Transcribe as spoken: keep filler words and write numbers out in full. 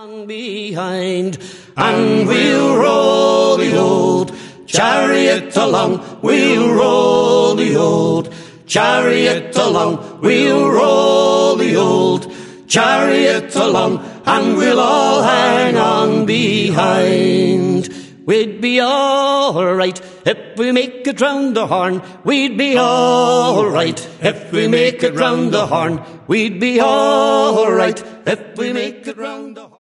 on behind, and we'll roll the old chariot along, we'll roll the old chariot along, we'll roll the old chariot along, and we'll all hang on behind. We'd be all right if we make it round the horn. We'd be all right if we make it round the horn. We'd be all right if we make it round the horn.